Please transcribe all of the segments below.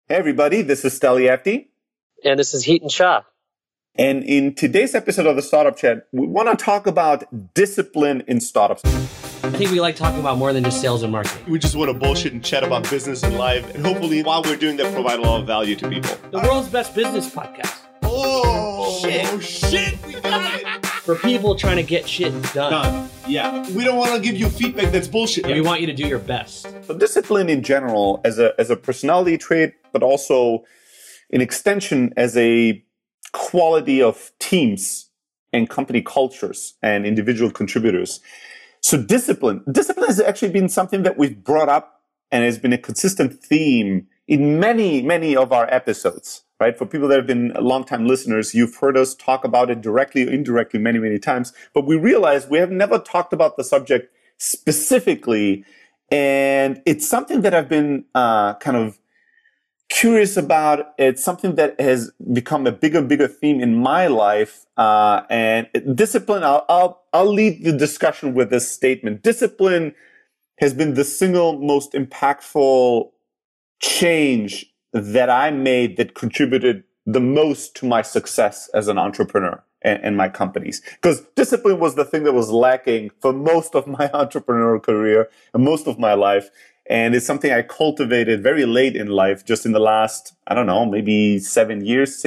Hey everybody, this is Steliefti. And this is Heaton Shah. And in today's episode of the Startup Chat, we want to talk about discipline in startups. I think we like talking about more than just sales and marketing. We just want to bullshit and chat about business and life. And hopefully, while we're doing that, provide a lot of value to people. The world's best business podcast. Oh, shit. We got it. For people trying to get shit done. Yeah. We don't want to give you feedback that's bullshit. We want you to do your best. So discipline in general as a personality trait, but also in extension as a quality of teams and company cultures and individual contributors. So discipline has actually been something that we've brought up and has been a consistent theme in many of our episodes, right? For people that have been longtime listeners, you've heard us talk about it directly or indirectly many times, but we realized we have never talked about the subject specifically. And it's something that I've been kind of curious about. It's something that has become a bigger theme in my life. And discipline, I'll lead the discussion with this statement. Discipline has been the single most impactful change that I made that contributed the most to my success as an entrepreneur and my companies. Because discipline was the thing that was lacking for most of my entrepreneurial career and most of my life. And it's something I cultivated very late in life, just in the last, I don't know, maybe 7 years.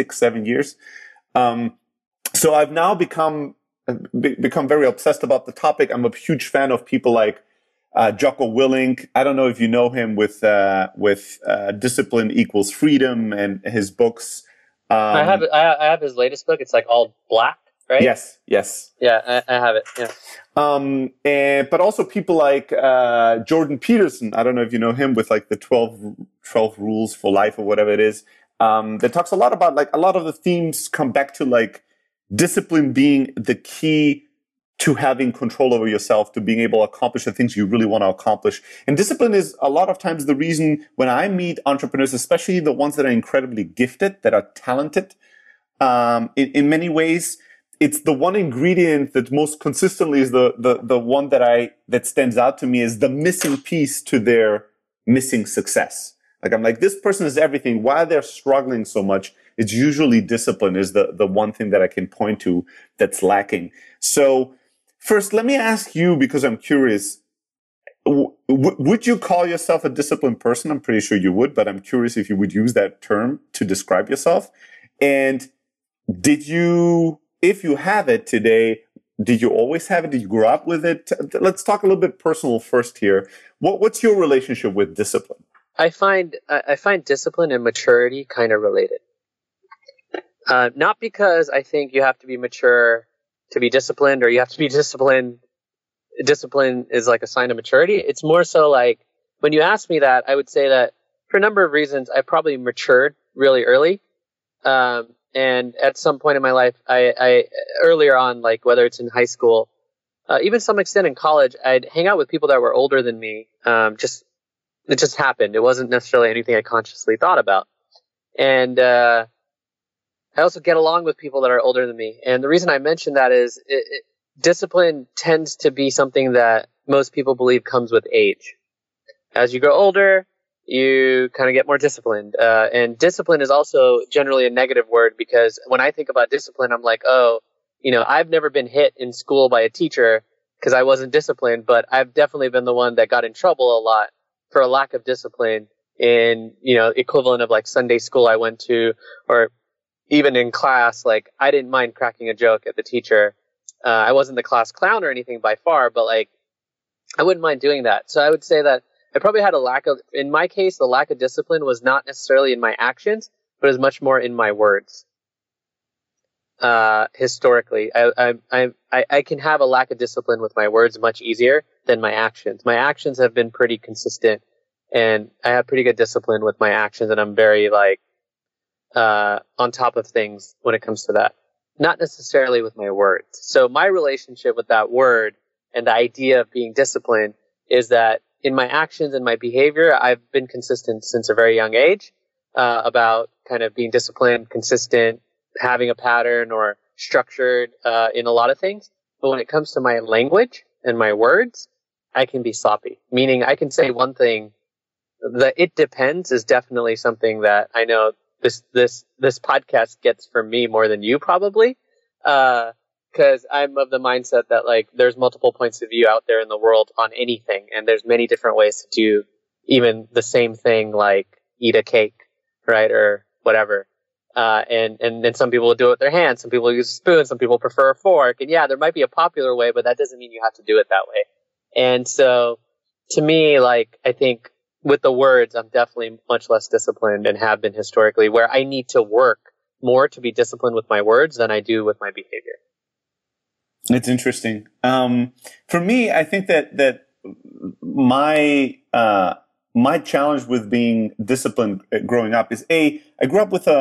So I've now become very obsessed about the topic. I'm a huge fan of people like Jocko Willink. I don't know if you know him with Discipline Equals Freedom and his books. I have his latest book. It's like all black, right? Yes. Yeah, I have it. Yeah. But also people like Jordan Peterson. I don't know if you know him with like the 12 rules for life or whatever it is. That talks a lot about like a lot of the themes come back to like discipline being the key to having control over yourself, to being able to accomplish the things you really want to accomplish. And discipline is a lot of times the reason when I meet entrepreneurs, especially the ones that are incredibly gifted, that are talented, in many ways, it's the one ingredient that most consistently is the one that stands out to me as the missing piece to their missing success. Like I'm like, this person is everything. Why they're struggling so much? It's usually discipline is the one thing that I can point to that's lacking. So first, let me ask you, because I'm curious, would you call yourself a disciplined person? I'm pretty sure you would, but I'm curious if you would use that term to describe yourself. And if you have it today, did you always have it? Did you grow up with it? Let's talk a little bit personal first here. What's your relationship with discipline? I find discipline and maturity kind of related. Not because I think you have to be mature to be disciplined, or you have to be disciplined. Discipline is like a sign of maturity. It's more so like when you ask me that, I would say that for a number of reasons, I probably matured really early. And at some point in my life, I earlier on, like whether it's in high school, even some extent in college, I'd hang out with people that were older than me. It just happened. It wasn't necessarily anything I consciously thought about. And I also get along with people that are older than me. And the reason I mention that is discipline tends to be something that most people believe comes with age. As you grow older, you kind of get more disciplined. And discipline is also generally a negative word, because when I think about discipline, I'm like, I've never been hit in school by a teacher because I wasn't disciplined, but I've definitely been the one that got in trouble a lot for a lack of discipline in, equivalent of like Sunday school I went to, or even in class. Like I didn't mind cracking a joke at the teacher. I wasn't the class clown or anything by far, but like I wouldn't mind doing that. So I would say that I probably had in my case, the lack of discipline was not necessarily in my actions, but it was much more in my words. Historically, I can have a lack of discipline with my words much easier than my actions. My actions have been pretty consistent, and I have pretty good discipline with my actions, and I'm very on top of things when it comes to that. Not necessarily with my words. So my relationship with that word and the idea of being disciplined is that in my actions and my behavior, I've been consistent since a very young age about kind of being disciplined, consistent, having a pattern or structured in a lot of things. But when it comes to my language and my words, I can be sloppy. Meaning I can say one thing the "it depends" is definitely something that I know this podcast gets from me more than you probably, because I'm of the mindset that like there's multiple points of view out there in the world on anything, and there's many different ways to do even the same thing, like eat a cake, right, or whatever. And then some people will do it with their hands, some people use a spoon, some people prefer a fork, and yeah, there might be a popular way, but that doesn't mean you have to do it that way. And so, to me, like I think with the words, I'm definitely much less disciplined and have been historically, where I need to work more to be disciplined with my words than I do with my behavior. It's interesting. For me, I think that my challenge with being disciplined growing up is I grew up with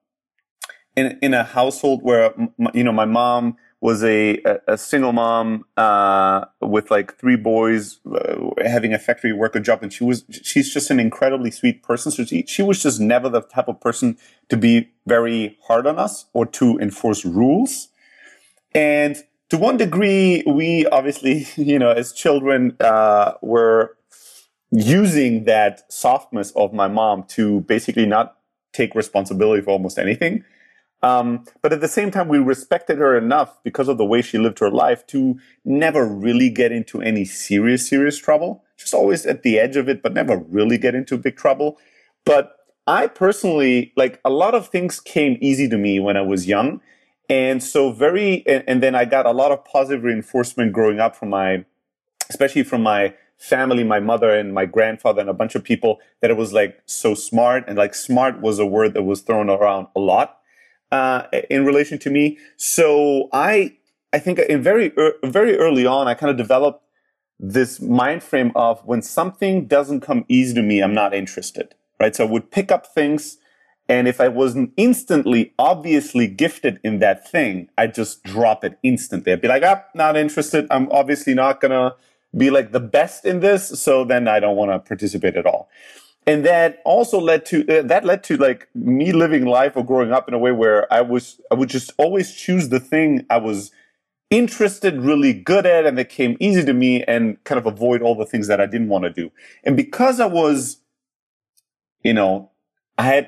in a household where my mom was a single mom with like 3 boys, having a factory worker job, and she's just an incredibly sweet person. So she was just never the type of person to be very hard on us or to enforce rules. And to one degree, we obviously, as children, were using that softness of my mom to basically not take responsibility for almost anything. But at the same time, we respected her enough because of the way she lived her life to never really get into any serious trouble. Just always at the edge of it, but never really get into big trouble. But I personally, like, a lot of things came easy to me when I was young. And so and then I got a lot of positive reinforcement growing up especially from my family, my mother and my grandfather and a bunch of people, that it was like so smart, and like smart was a word that was thrown around a lot in relation to me. So I think very early on, I kind of developed this mind frame of when something doesn't come easy to me, I'm not interested, right? So I would pick up things, and if I wasn't instantly, obviously gifted in that thing, I'd just drop it instantly. I'd be like, not interested. I'm obviously not going to be like the best in this, so then I don't want to participate at all. And that also led to like me living life or growing up in a way where I would just always choose the thing I was interested, really good at, and that came easy to me, and kind of avoid all the things that I didn't want to do. And because I was, I had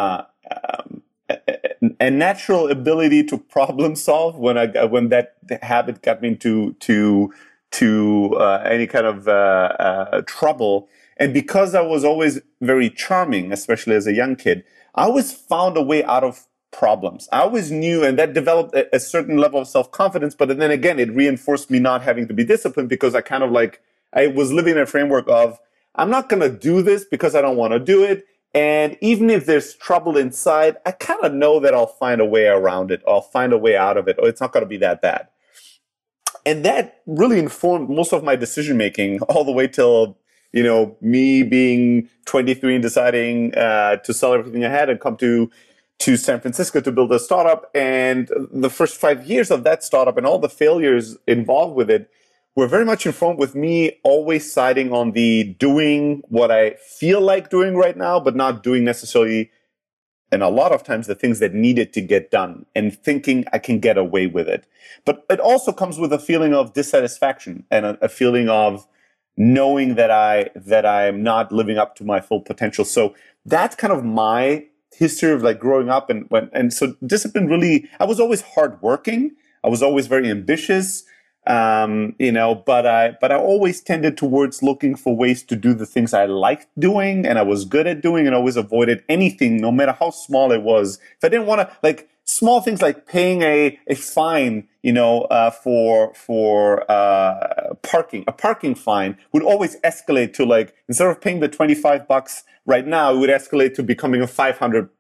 a natural ability to problem solve when that habit got me to any kind of trouble. And because I was always very charming, especially as a young kid, I always found a way out of problems. I always knew, and that developed a certain level of self-confidence. But then again, it reinforced me not having to be disciplined, because I kind of I was living in a framework of, I'm not going to do this because I don't want to do it. And even if there's trouble inside, I kind of know that I'll find a way around it. I'll find a way out of it, or it's not going to be that bad. And that really informed most of my decision making all the way till, me being 23 and deciding to sell everything I had and come to San Francisco to build a startup. And the first 5 years of that startup and all the failures involved with it were very much informed with me always siding on the doing what I feel like doing right now, but not doing necessarily, and a lot of times, the things that needed to get done, and thinking I can get away with it. But it also comes with a feeling of dissatisfaction and a feeling of knowing that I'm not living up to my full potential. So that's kind of my history of like growing up. And so discipline really, I was always hardworking. I was always very ambitious. But I always tended towards looking for ways to do the things I liked doing and I was good at doing, and always avoided anything, no matter how small it was. If I didn't want to, like small things like paying a fine, for parking, a parking fine would always escalate to, like, instead of paying the $25 right now, it would escalate to becoming a 500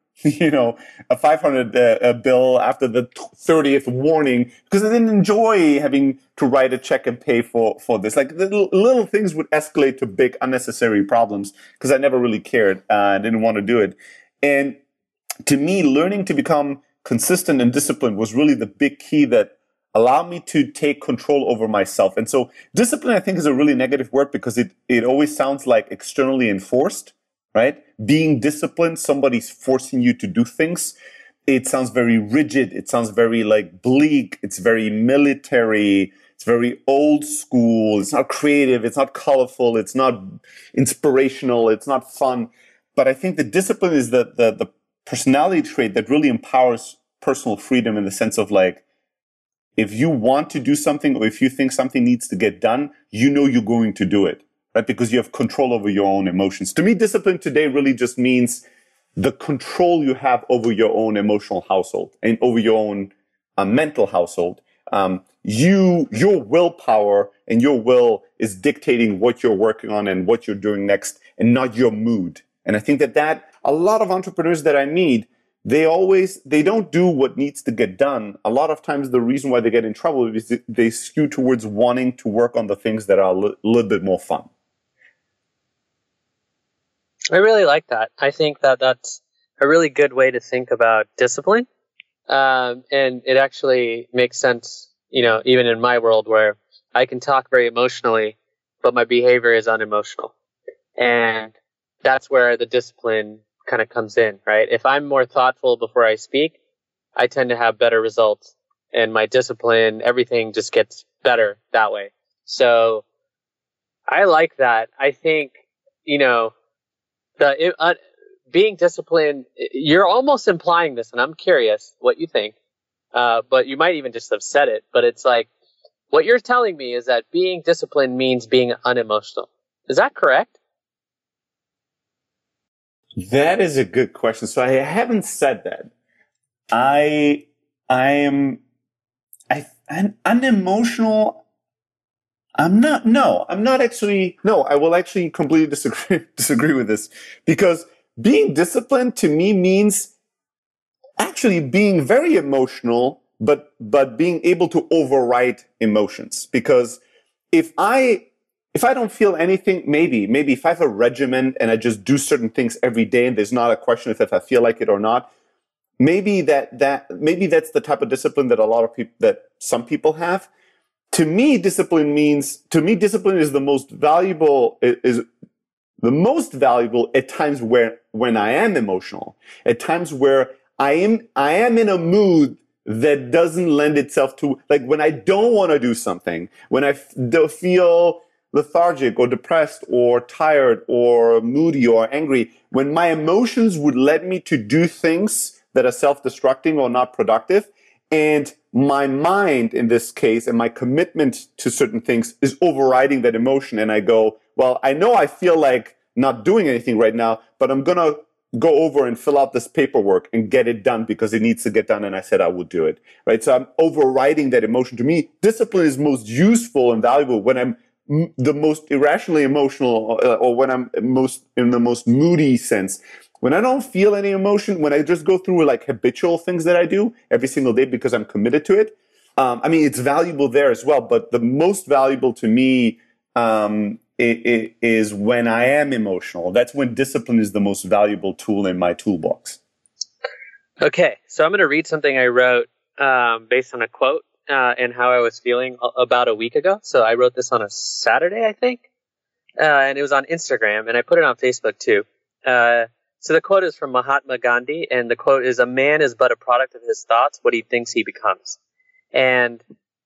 bill after the 30th warning, because I didn't enjoy having to write a check and pay for this. Like the little things would escalate to big unnecessary problems because I never really cared. I didn't want to do it. And to me, learning to become consistent and disciplined was really the big key that allowed me to take control over myself. And so discipline, I think, is a really negative word because it always sounds like externally enforced, right? Being disciplined, somebody's forcing you to do things. It sounds very rigid. It sounds very like bleak. It's very military. It's very old school. It's not creative. It's not colorful. It's not inspirational. It's not fun. But I think the discipline is the personality trait that really empowers personal freedom in the sense of like, if you want to do something or if you think something needs to get done, you know you're going to do it, right? Because you have control over your own emotions. To me, discipline today really just means the control you have over your own emotional household and over your own mental household. Your willpower and your will is dictating what you're working on and what you're doing next, and not your mood. And I think that a lot of entrepreneurs that I meet, they don't do what needs to get done. A lot of times the reason why they get in trouble is they skew towards wanting to work on the things that are a little bit more fun. I really like that. I think that that's a really good way to think about discipline. And it actually makes sense, even in my world where I can talk very emotionally, but my behavior is unemotional. And that's where the discipline kind of comes in, right? If I'm more thoughtful before I speak, I tend to have better results, and my discipline, everything just gets better that way. So I like that. I think, being disciplined, you're almost implying this, and I'm curious what you think, but you might even just have said it, but it's like, what you're telling me is that being disciplined means being unemotional. Is that correct? That is a good question. So I haven't said that. I'm unemotional. I'm not actually. No, I will actually completely disagree with this, because being disciplined to me means actually being very emotional, but being able to override emotions. Because if I don't feel anything, maybe if I have a regimen and I just do certain things every day and there's not a question if I feel like it or not, maybe that's the type of discipline that some people have. To me, discipline is the most valuable, at times when I am emotional, at times where I am in a mood that doesn't lend itself to, like when I don't want to do something, when I feel lethargic or depressed or tired or moody or angry, when my emotions would lead me to do things that are self-destructing or not productive, and my mind in this case and my commitment to certain things is overriding that emotion, and I go, well, I know I feel like not doing anything right now, but I'm gonna go over and fill out this paperwork and get it done because it needs to get done, and I said I would do it, right? So I'm overriding that emotion. To me, discipline is most useful and valuable when I'm the most irrationally emotional, or when I'm in the most moody sense. When I don't feel any emotion, when I just go through like habitual things that I do every single day because I'm committed to it, it's valuable there as well. But the most valuable to me it is when I am emotional. That's when discipline is the most valuable tool in my toolbox. Okay, so I'm going to read something I wrote based on a quote and how I was feeling about a week ago. So I wrote this on a Saturday, I think, and it was on Instagram, and I put it on Facebook too. So the quote is from Mahatma Gandhi, and the quote is, "A man is but a product of his thoughts, what he thinks he becomes." And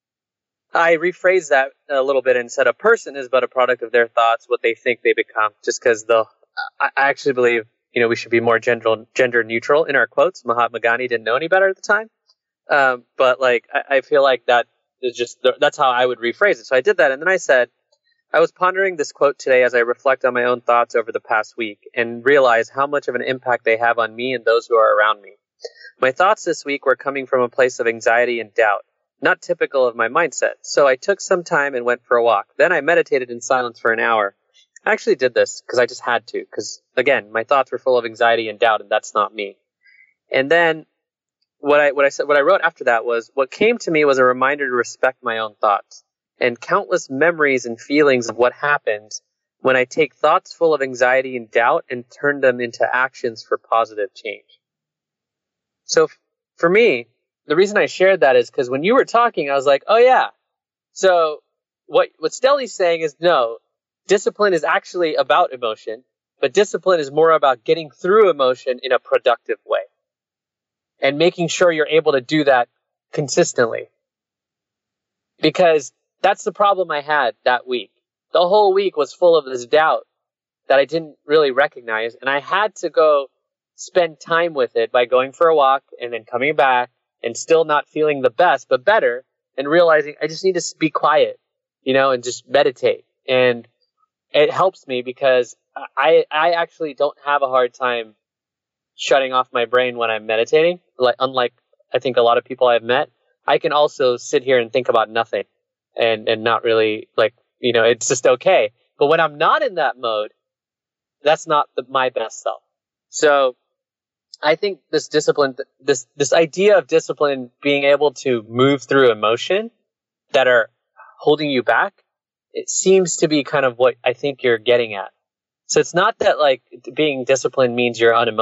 I rephrased that a little bit and said, a person is but a product of their thoughts, what they think they become, just because I actually believe, we should be more gender neutral in our quotes. Mahatma Gandhi didn't know any better at the time. But I feel like that is that's how I would rephrase it. So I did that. And then I said, I was pondering this quote today as I reflect on my own thoughts over the past week and realize how much of an impact they have on me and those who are around me. My thoughts this week were coming from a place of anxiety and doubt, not typical of my mindset. So I took some time and went for a walk. Then I meditated in silence for an hour. I actually did this because I just had to, because again, my thoughts were full of anxiety and doubt, and that's not me. And then what I wrote after that was, what came to me was a reminder to respect my own thoughts and countless memories and feelings of what happens when I take thoughts full of anxiety and doubt and turn them into actions for positive change. So for me, the reason I shared that is because when you were talking, I was like, oh yeah. So what Stelly's saying is, no, discipline is actually about emotion, but discipline is more about getting through emotion in a productive way and making sure you're able to do that consistently. Because that's the problem I had that week. The whole week was full of this doubt that I didn't really recognize. And I had to go spend time with it by going for a walk and then coming back and still not feeling the best, but better, and realizing I just need to be quiet, and just meditate. And it helps me because I actually don't have a hard time shutting off my brain when I'm meditating. Unlike I think a lot of people I've met, I can also sit here and think about nothing and not really it's just okay. But when I'm not in that mode, that's not my best self. So I think this discipline, this idea of discipline being able to move through emotion that are holding you back, it seems to be kind of what I think you're getting at. So it's not that being disciplined means you're unemotional.